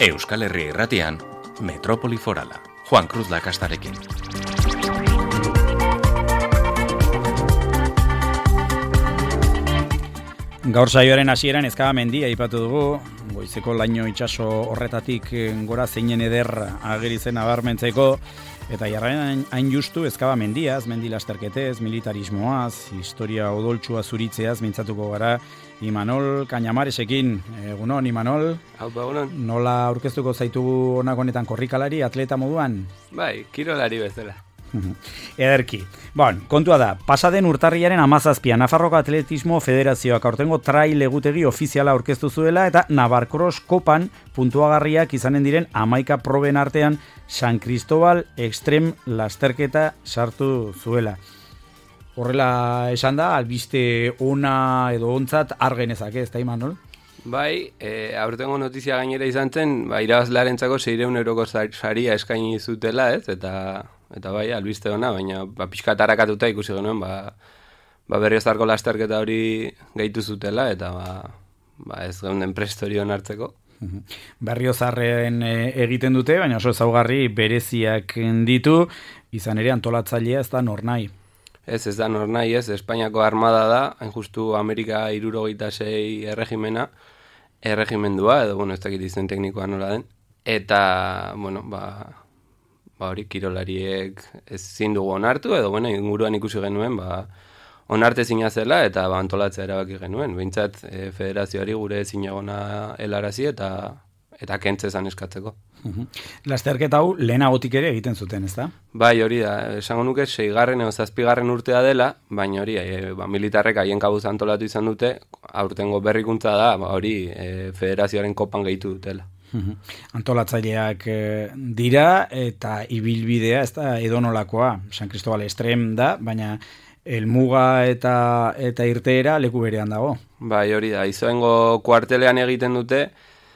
Euskal Herria Irratian, Metropoli Forala, Juan Cruz Lakastarekin. Gaur saioaren hasieran Ezkabamendia aipatu dugu, goizeko laino itsaso horretatik gora zeinen eder ageri zen nabarmentzeko, eta jarraian hain justu Ezkabamendiaz, mendi lasterketez, militarismoaz, historia odoltsua zuritzeaz mintzatuko gara Imanol Cañamaresekin. Egunon, Imanol? Haupa, egunon. Nola aurkeztuko zaitugu honak honetan korrikalari, atleta moduan? Bai, kirolari bezala. Ederki. Kontua da, pasaden urtarriaren 17 Nafarroko Atletismo Federazioak aurtengo trail egutegi ofiziala aurkeztu zuela eta Navarcross Kopan puntuagarriak izanen diren 11 proben artean San Cristobal Extreme lasterketa sartu zuela. Horrela esan da, albiste ona edo ontzat argenezak, ez da, Imanol? Bai, aurtengo notizia gainera izan zen, irabazlearentzako 600 euroko saria eskaini zutela, ez? Eta bai, albiste ona, baina pixkat harakatuta ikusi genuen, Berriozarko lasterketa hori gehitu zutela, eta ez geunden prestorion hartzeko. Berriozarren egiten dute, baina oso ezaugarri bereziak ditu, izan ere antolatzailea ez da nornai. Ez da nornai, ez, Espainiako armada da, hain justu Amerika 76 erregimendua, edo, ez dakit izen teknikoa nola den, eta, hori kirolariek ezin dugu onartu, edo, inguruan ikusi genuen, onartezina zela, eta antolatzea erabaki genuen. Behintzat, federazioari gure ezin egona helarazi eta kentzezan eskatzeko. Lasterketa hau lehenagotik ere egiten zuten, ez da? Bai, hori da. Esango nuke 6. edo 7. urtea dela, baina hori, militarrek haien kabuz antolatu izan dute, aurtengo berrikuntza da, hori federazioaren kopan gehitu dutela. Antolatzaileak dira eta ibilbidea ez da edonolakoa, San Cristobal Extreme da, baina helmuga eta irteera leku berean dago. Bai, hori da, Izoengo kuartelean egiten dute,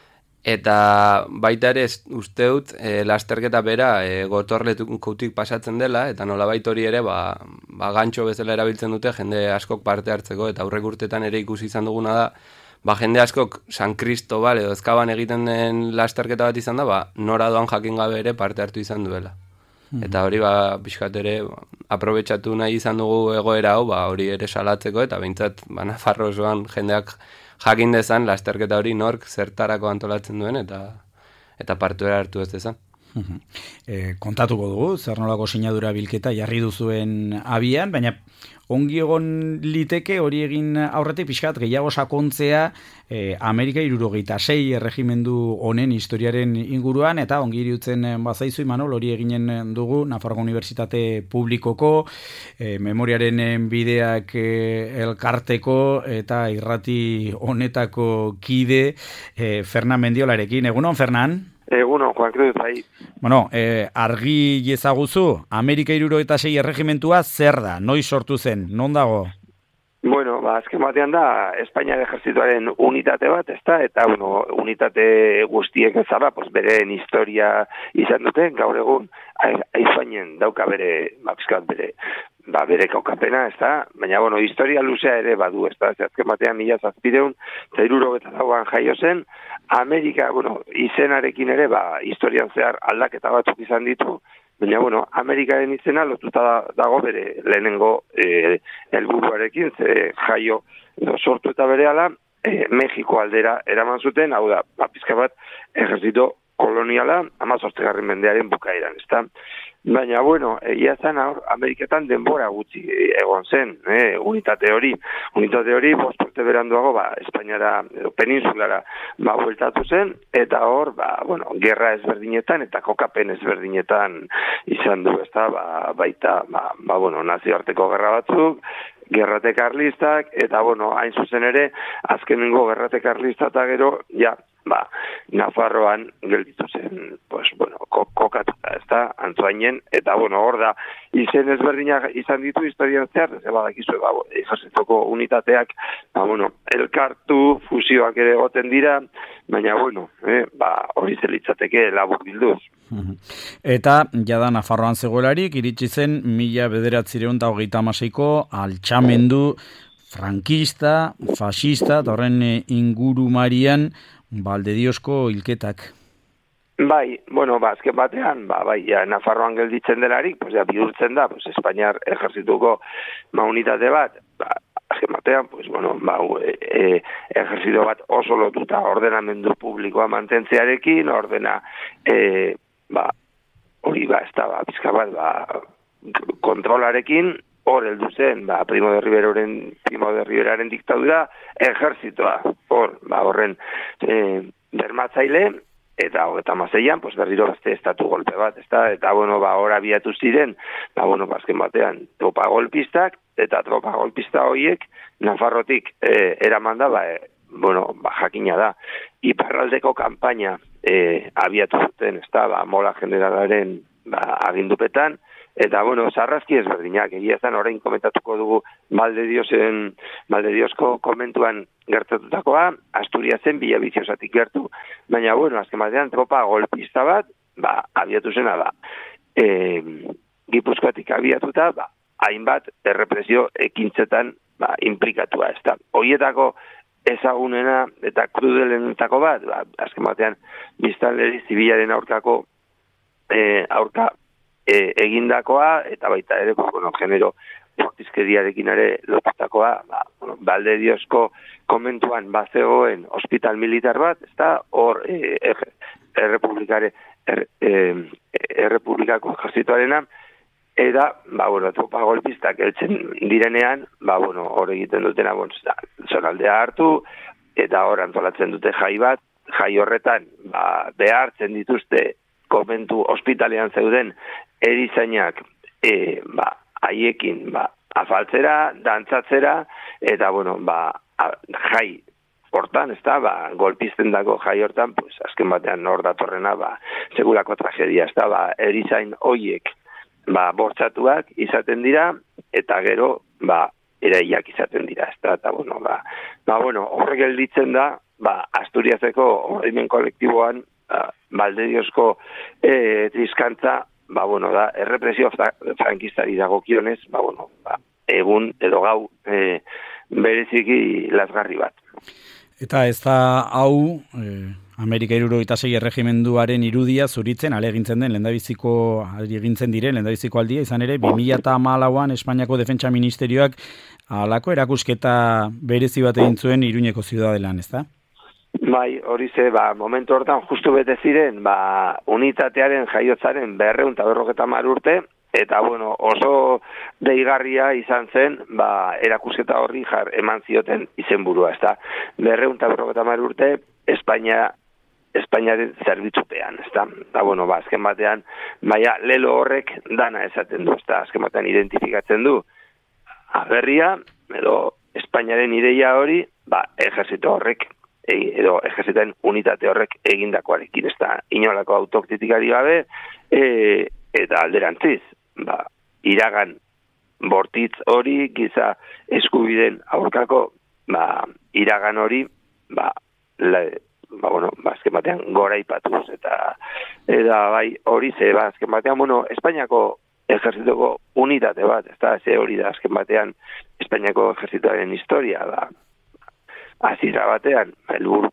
eta baita ere uste dut lasterketa bera gotorlekutik pasatzen dela, eta nolabait hori ere gantxo bezala erabiltzen dute jende askok parte hartzeko, eta aurrek urtetan ere ikusi izan duguna da, jende askok San Cristobal edo Ezkaban egiten den lasterketa bat izan da, nora doan jakin gabe ere parte hartu izan duela. Eta hori pixkat ere aprobetxatu nahi izan dugu egoera hau, hori ere salatzeko, eta behintzat Nafarro osoan jendeak jakin dezan lasterketa hori nork zertarako antolatzen duen, eta partuera hartu ez dezan. Kontatuko dugu, zer nolako sinadura bilketa jarri duzuen abian, baina ongi egon liteke hori egin aurretik pixkat gehiago sakontzea Amerika 76 erregimendu honen historiaren inguruan, eta ongi irutzen bazaizu Imanol, hori eginen dugu Nafarroko Unibertsitate Publikoko memoriaren bideak elkarteko eta irrati honetako kide Fernan Mendiolarekin. Egunon, Fernan? Egunon, Juan Cruz, bai. Argi ezaguzu, Amerika 76 erregimentua zer da? Noiz sortu zen? Non dago? Azken batean da, Espainiar Ejertzituaren unitate bat, ezta? Eta, unitate guztiek ezala, beren historia izan duten, gaur egun, aizainen dauka bere kaukapena, ezta? Baina, historia luzea ere badu, ezta? Azken batean, 1774an jaio zen, Amerika, izenarekin ere, historian zehar aldaketa batzuk izan ditu, baina, Amerikaren izena lotuta dago bere lehenengo helburuarekin, ze jaio sortu eta berehala, Mexiko aldera eraman zuten, hau da, pizka bat, ejerzito koloniala, 18. mendearen bukaeran, ezta? Baina, egia zen Ameriketan denbora gutxi egon zen, unitate hori 5 urte beranduago, Espainiara, peninsulara, bueltatu zen, eta hor, gerra ezberdinetan, eta kokapen ezberdinetan izan du, ezta, baita, nazioarteko gerra batzuk, gerrate karlistak, eta, hain zuzen ere, azkenengo gerrate karlista eta gero, Nafarroan gelditu zen, kokatuta, ezta, Antsoainen, eta, hor da, izen ezberdinak izan ditu historian zehar, ez badakizu, ejertzitoko unitateak, elkartu, fusioak ere goten dira, baina, hori zelitzateke labur bilduz. Eta, jada Nafarroan zegoelarik, iritsi zen 1936ko altxamendu frankista, fascista, eta horren ingurumarian Valdediosko hilketak. Bai, bueno, azken batean, bai, ja, Nafarroan gelditzen delarik, pues, ja, bihurtzen da, pues, Espainiar ejerzituko unitate bat, azken batean, pues, bueno, ejerzito bat oso lotuta ordenamendu publikoa mantentzearekin, hori, ez da, pizka bat, kontrolarekin, hor heldu zen, Primo de Riveraren diktadura, ejerzitoa, horren bermatzaile, eta 36an, pues berriro beste estatu golpe bat, eta bueno, hor abiatu ziren, azken batean, tropa golpistak, eta tropa golpista horiek, Nafarrotik eraman da, jakina da, iparraldeko kanpaina abiatu zuten, Mola generalaren agindupetan, eta, sarrazki ezberdinak, egia ezan orain komentatuko dugu Valdediosko komentuan gertatutakoa, Asturiasen Bilabiziosatik gertu, baina, azken batean tropa golpista bat, abiatu zena da, Gipuzkoatik abiatuta, hainbat errepresio ekintzetan implikatua, ez da. Hoietako ezagunena eta krudelenetako bat, azken batean, biztanleri zibilaren aurka egindakoa, eta baita ere, genero bortizkeriarekin ere lotutakoa, Valdediosko komentuan bazegoen hospital militar bat, ez da, hor errepublikako ejerzitoarena, eta, tropa golpistak eltzen direnean, hor egiten dutena, zonaldea hartu, eta hor antolatzen dute jai bat, jai horretan, behartzen dituzte komentu hospitalean zeuden erizainak haiekin afaltzera, dantzatzera, eta jai hortan, ez da, golpisten dago jai hortan, pues, azken batean hor datorrena, segurako tragedia, ez da, erizain hoiek bortxatuak izaten dira, eta gero, eraiak izaten dira, ez da, eta horrek gelditzen da, Asturiaseko oroimen kolektiboan, Valdediosko triskantza, da, errepresio frankistari dagokionez, egun edo gau bereziki lasgarri bat. Eta ez da hau, Amerika 76 erregimenduaren irudia zuritzen, alegintzen diren lehendabiziko aldia, izan ere, 2014an Espainiako Defentsa Ministerioak halako erakusketa berezi bat egin zuen Iruñeko Ziudadelan, ez da? Bai, hori ze, momentu hortan justu bete ziren, unitatearen jaiotzaren 250 urte, eta, oso deigarria izan zen, erakusketa horri eman zioten izenburua, ez da. 250 urte, Espainiaren zerbitzupean, ez da. Eta, azken batean, lelo horrek dana esaten du, ez da, azken batean identifikatzen du, agerria, edo Espainiaren ideia hori, ejerzito horrek, edo ejerziten unitate horrek egindakoarekin, ez da, inolako autokritikari gabe, eta alderantziz, iragan bortitz hori, giza eskubideen aurkako, iragan hori, azken batean gora ipatuz, eta hori ze, azken batean, Espainiako ejerzitoko unitate bat, ez da, ze hori da, azken batean, Espainiako ejerzitoaren historia, azira batean, helburu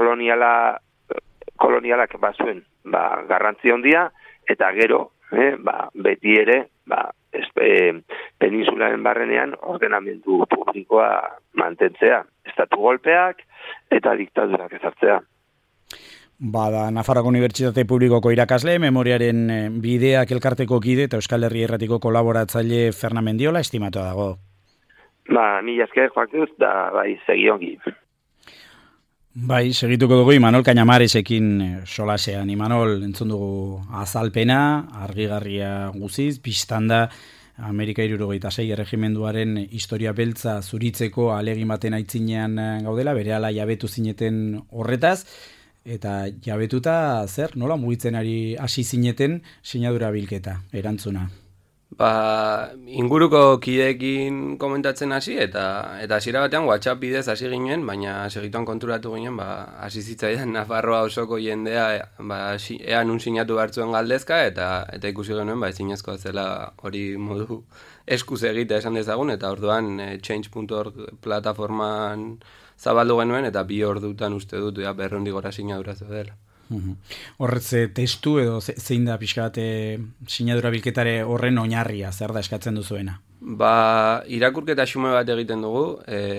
kolonialak bazuen garrantzi handia, eta gero, beti ere, peninsularen barrenean ordenamendu publikoa mantentzea, estatu golpeak eta diktadurak ezartzea. Nafarroako Unibertsitate Publikoko irakasle, memoriaren bideak elkarteko kide eta Euskal Herri Irratiko kolaboratzaile Fernan Mendiola estimatua dago. Mila esker, Joaquin, da, segiongi. Segituko dugu Imanol Cañamaresekin solasean. Imanol, entzun dugu azalpena, argigarria guziz, biztanda Amerika 76 erregimenduaren historia beltza zuritzeko alegin baten aitzinean gaudela, berehala jabetu zineten horretaz, eta jabetuta nola mugitzen hasi zineten sinadura bilketa, erantzuna? Inguruko kideekin komentatzen hasi, eta hasiera batean WhatsApp bidez hasi ginen, baina segituan konturatu ginen, hasi zitzaidan Nafarroa osoko jendea, ea nun sinatu hartzuen galdezka, eta ikusi genuen, ezinezkoa zela hori modu eskuz egitea esan dezagun, eta orduan change.org plataforman zabaldu genuen, eta 2 ordutan uste dut, 200 gora sinadura zeudela. Horretz testu edo zein da pixka bat sinadura bilketare horren oinarria, zer da eskatzen duzuena? Irakurketa xume bat egiten dugu,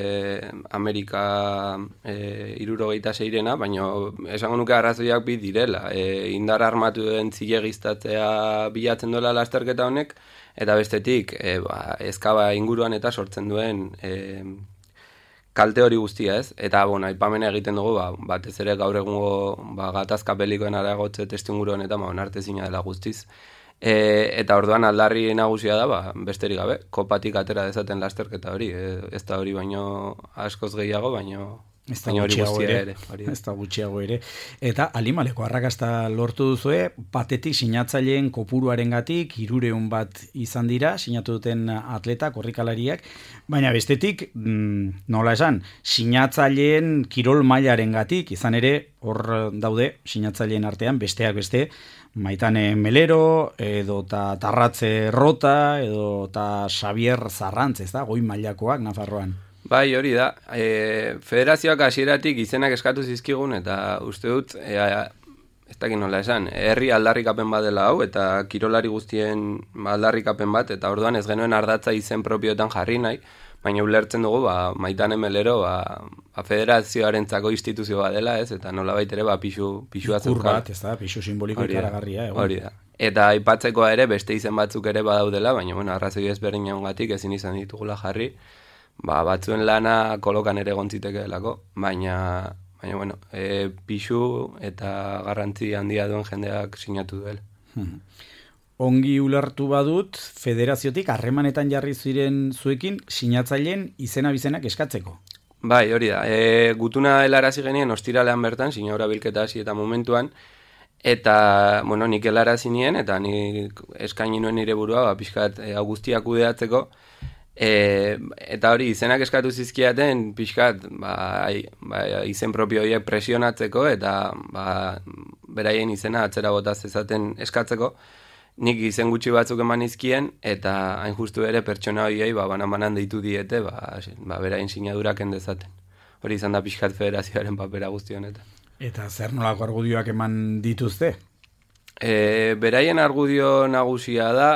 Amerika 76-rena, baina esango nuke arrazoiak bi direla. Indar armatu den zilegiztatzea bilatzen duela lasterketa honek, eta bestetik ezkaba inguruan eta sortzen duen kalte hori guztia, ez? Eta, aipamena egiten dugu, batez ere gaur egungo gatazka belikoen aragotze testu inguruan eta onartezina dela guztiz. Eta orduan aldarri nagusia da, besterik gabe, kopatik atera dezaten lasterketa hori. Ez da hori baino askoz gehiago, baino hori guztia ere. Ez da gutxiago ere. Eta Alimaleko arrakasta lortu duzue, patetik sinatzaileen kopuruarengatik 300 bat izan dira, sinatu duten atleta, korrikalariak, baina bestetik, nola esan, sinatzaileen kirol mailarengatik, izan ere, hor daude, sinatzaileen artean, besteak beste, Maitane Melero, edo Tarratze Rota, edo Xavier Zarrantz, ez da, goi mailakoak Nafarroan. Bai, hori da. Federazioak hasieratik izenak eskatu zizkigun, eta uste dut, ez dakit nola esan, herri aldarrikapen bat dela hau, eta kirolari guztien aldarrikapen bat, eta orduan ez genuen ardatza izen propioetan jarri nahi, baina ulertzen dugu, Maitane Melero, federazioarentzako instituzio bat dela, ez, eta nolabait ere, pixua zeukan. Ikur bat, ez da, pixu simboliko ikaragarria. Hori da. Eta aipatzekoa ere, beste izen batzuk ere badaudela, baina, arrazoi ezberdin jaungatik ezin izan ditugula jarri, batzuen lana kolokan ere gontzitekeelako, baina pixu eta garrantzi handia duen jendeak sinatu duela. Ongi ulertu badut, federaziotik harremanetan jarri ziren zuekin sinatzaileen izena-bizenak eskatzeko. Bai, hori da. Gutuna helarazi genien ostiralean bertan, sinadura bilketa hasi eta momentuan, eta, nik helarazi nien, eta nik eskaini nuen nire burua, pixkat guztiak kudeatzeko, eta hori izenak eskatu zizkiaten pixkat izen propio horiek presionatzeko eta beraien izena atzera botaz ezaten eskatzeko, nik izen gutxi batzuk eman izkien eta hain justu ere pertsona horiei banan deitu diete beraien sinadurak endezaten. Hori izan da pixkat federazioaren papera guzti honetan. Eta zer nolako argudioak eman dituzte? Beraien argudio nagusia da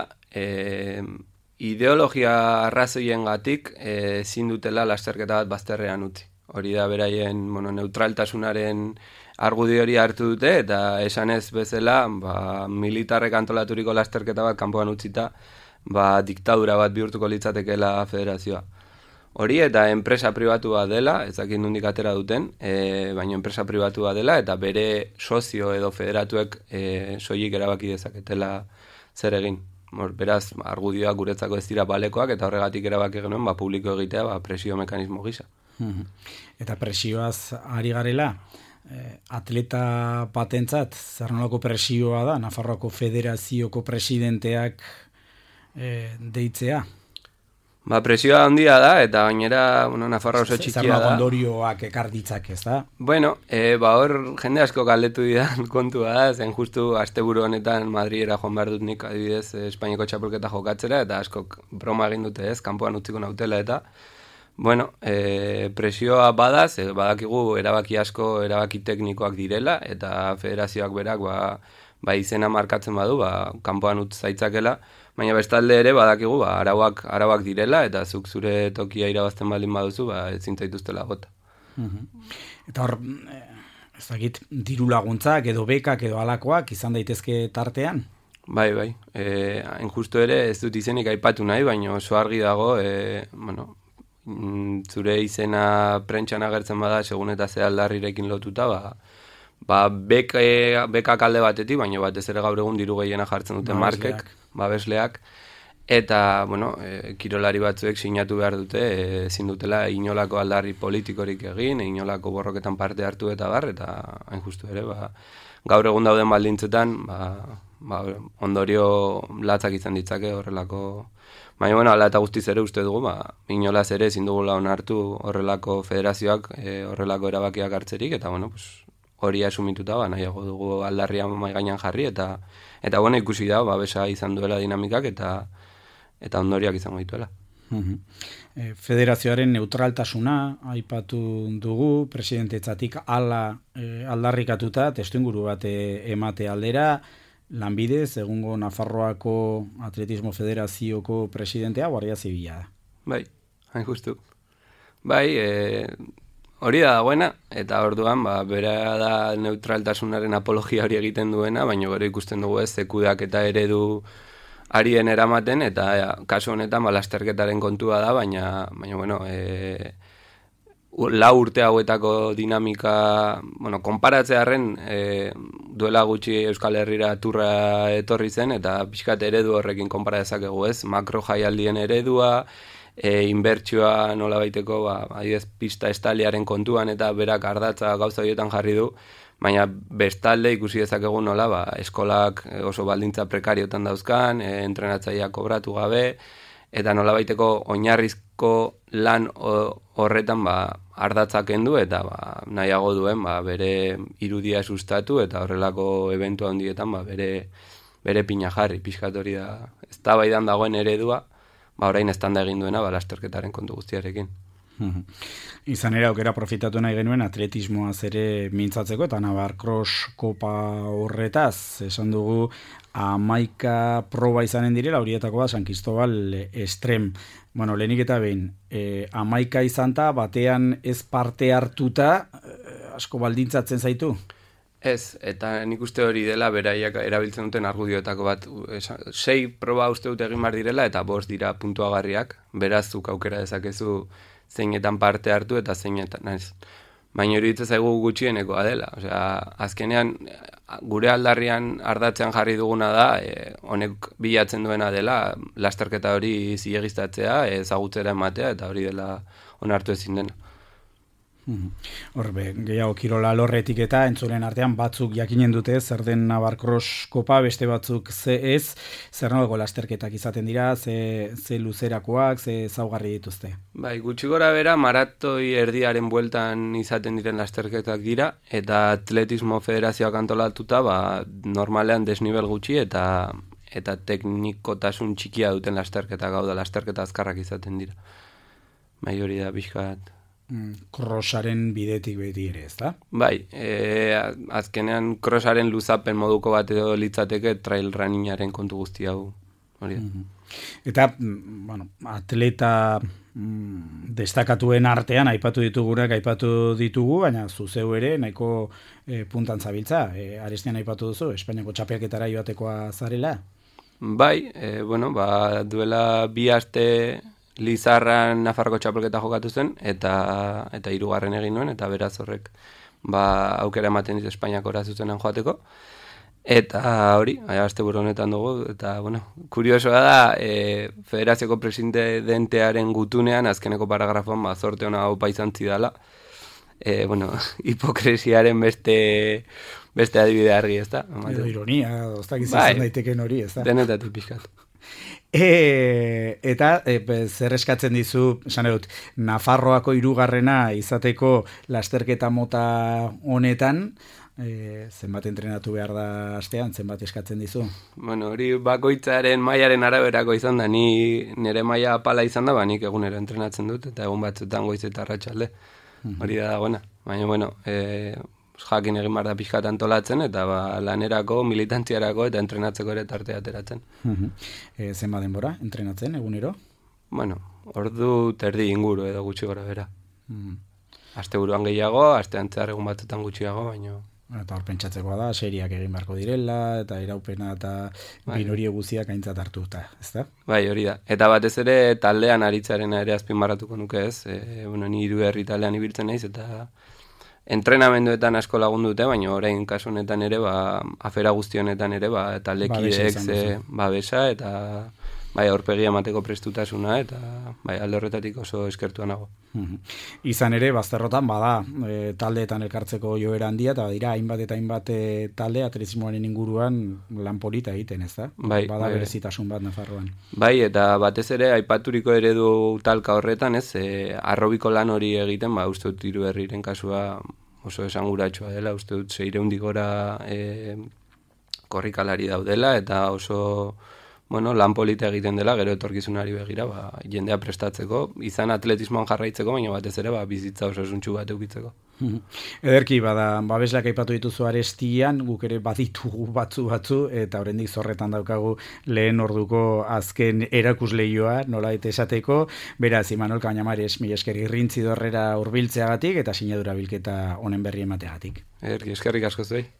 ideologia arrazoiengatik ezin dutela lasterketa bat bazterrean utzi. Hori da beraien neutraltasunaren argudio hori hartu dute eta esan ez bezala militarrek antolaturiko lasterketa bat kanpoan utzita diktadura bat bihurtuko litzatekeela federazioa. Hori eta enpresa pribatua dela, ezakin nondik atera duten, baina enpresa pribatua dela eta bere sozio edo federatuek soilik erabaki dezaketela zer egin. Beraz, argudioak guretzako ez dira balekoak eta horregatik erabaki genuen publiko egitea presio mekanismo gisa. Eta presioaz ari garela, atleta batentzat zer nolako presioa da Nafarroako Federazioko presidenteak deitzea? Presioa handia da, eta gainera Nafarroa oso txikia da. Zer nolako ondorioak ekar ditzak, ez da? Hor jende asko galdetu didan kontua da, zen justu asteburu honetan Madridera joan behar dut nik adibidez Espainiako txapelketa jokatzera, eta askok broma egin dute ez, kanpoan utziko nautela eta presioa badaz, badakigu erabaki teknikoak direla, eta federazioak berak izena markatzen badu, kanpoan utz zaitzakela, baina bestalde ere badakigu arauak direla, eta zuk zure tokia irabazten baldin baduzu, ezin zaituztela gota. Eta hor, ez dakit, diru laguntzak edo bekak edo alakoak izan daitezke tartean? Bai, hain justu ere ez dut izenik aipatu nahi, baina oso argi dago, zure izena prentxan agertzen bada, segun eta ze aldarrirekin lotuta, bekak alde batetik, baina batez ere gaur egun diru gehiena jartzen dute markek, babesleak, eta, kirolari batzuek sinatu behar dute, ezin dutela inolako aldarri politikorik egin, inolako borroketan parte hartu eta eta hain justu ere, gaur egun dauden baldintzetan, ondorio latzak izan ditzake horrelako. Baina, ala eta guztiz ere uste dugu, inolaz ere ezin dugula onartu horrelako federazioak horrelako erabakiak hartzerik, eta, hori asumituta, nahiago dugu aldarria mai gainean jarri, eta ikusi da, besa izan duela dinamikak, eta ondoriak izango dituela. Federazioaren neutraltasuna aipatu dugu, presidentetzatik aldarrikatuta, testuinguru bat emate aldera, lanbidez, egungo Nafarroako Atletismo Federazioko presidentea, Guardia Zibila da. Bai, hain justu. Bai, hori da dagoena, eta orduan, bera da neutraltasunaren apologia hori egiten duena, baina gero ikusten dugu ez, zekudak eta eredu arien eramaten, eta kasu honetan lasterketaren kontua da, baina bueno, lau urte hauetako dinamika, konparatzearren duela gutxi Euskal Herrira turra etorri zen, eta pixkat eredu horrekin konpara dezakegu ez, makro jaialdien eredua, inbertsioa nola baiteko, adibidez pista estaliaren kontuan, eta berak ardatza gauza horietan jarri du, baina bestalde ikusi dezakegu nola, eskolak oso baldintza prekariotan dauzkan, entrenatzaileak kobratu gabe, eta nola baiteko oinarrizko lan horretan ardatzak kendu, eta nahiago duen bere irudia sustatu, eta horrelako eventu handietan bere pina jarri, pixkat hori da, eztabaidan dagoen eredua, orain estanda egin duena lasterketaren kontu guztiarekin. Izan ere aukera profitatu nahi genuen atletismoaz ere mintzatzeko, eta Navar Cross Kopa horretaz, esan dugu 11 proba izanen direla, horietako San Cristobal Estrem. Bueno, lehenik eta behin, 11 izanta, batean ez parte hartuta, asko baldintzatzen zaitu? Ez, eta nik uste hori dela beraiak erabiltzen duten argudioetako bat. 6 proba uste dut egin bar direla, eta 5 dira puntuagarriak, berazuk aukera dezakezu zeinetan parte hartu eta zeinetan ez. Baina hori zaigu gutxienekoa dela. Osea, azkenean gure aldarrian ardatzean jarri duguna da, honek bilatzen duena dela, lasterketa hori zilegiztatzea, ezagutzera ematea, eta hori dela onartu ezin dena. Horbe, gehiago kirola lorretik eta entzulen artean batzuk jakinen dute zer den Navar Cross Kopa, beste batzuk ze ez, zer nolako lasterketak izaten dira, ze luzerakoak, ze zaugarri dituzte. Bai, gutxi gora bera maratoi erdiaren bueltan izaten diren lasterketak dira, eta Atletismo Federazioak antolatuta, normalean desnivel gutxi eta teknikotasun txikia duten lasterketak, hau da lasterketa azkarrak izaten dira. Bai, hori da pixkat. Crossaren bidetik beti ere, ez da? Bai, azkenean crossaren luzapen moduko bat edo litzateke trail runningaren kontu guzti hau. Hori da. Eta, atleta destakatuen artean aipatu ditugu, baina zuzeu ere nahiko puntan zabiltza. Arestian aipatu duzu, Espainiako txapelketara joatekoa zarela? Bai, duela 2 aste Lizarran Nafarroko txapelketa jokatu zen, eta 3. egin nuen, eta beraz horrek aukera ematen dit Espainiakora zuzenan joateko. Eta hori, asteburu honetan dugu, eta kuriosoa da, federazioko presidentearen gutunean, azkeneko paragrafoan, zorte hona haupa izan zidala. Hipokresiaren beste adibide argi, ez da? Edo ironia, oztak izan daiteken hori, ez da? Denetatu pixkat. Eta zer eskatzen dizu, esan dut, Nafarroako 3. izateko lasterketa mota honetan, zenbat entrenatu behar da astean, zenbat eskatzen dizu? Hori bakoitzaren mailaren araberako izan da, nire maila apala izan da, nik egunero entrenatzen dut, eta egun batzutan goiz eta arratsalde. Hori da dagoena. Baina, jakin egin behar da pixkat antolatzen, eta lanerako, militantziarako eta entrenatzeko ere tartea ateratzen. Zenbat denbora entrenatzen egunero? Ordu terdi inguru edo gutxi gora bera. Asteburuan gehiago, astean zehar egun batzutan gutxiago, baina... Eta hor pentsatzekoa da, seriak egin beharko direla, eta iraupena eta binorie guziak aintzat hartuta, ez da? Bai, hori da. Eta batez ere taldean aritzarena ere azpimarratuko nuke ez. Ni 3 herri taldean ibiltzen naiz, eta entrenamenduetan asko lagundu dute, baina orain kasu honetan ere, afera guzti honetan ere, taldekideek babesa, eta aurpegi emateko prestutasuna, eta alde horretatik oso eskertua nago. Izan ere, bazterrotan, taldeetan elkartzeko joera handia, eta dira, hainbat eta hainbat talde atletismoaren inguruan lan polita egiten, ez da? Bada berezitasun bat Nafarroan. Bai, eta batez ere, aipaturiko eredu talka horretan, ez, arrobiko lan hori egiten, uste dut 3 herriren kasua oso esanguratsua dela, uste dut 600 gora korrikalari daudela, eta oso bueno, lan polita egiten dela, gero etorkizunari begira, jendea prestatzeko, izan atletismoan jarraitzeko, baina batez ere, bizitza osasuntsu bat eukitzeko. Ederki, babeslak aipatu dituzu Arestian, guk ere baditugu batzu, eta oraindik zorretan daukagu lehen orduko azken erakusleioa, nolabait esateko, beraz, Imanol Cañamares, mila esker irrintzi dorrera hurbiltzeagatik, eta sinadura bilketa honen berri emateagatik. Eskerrik asko zuei.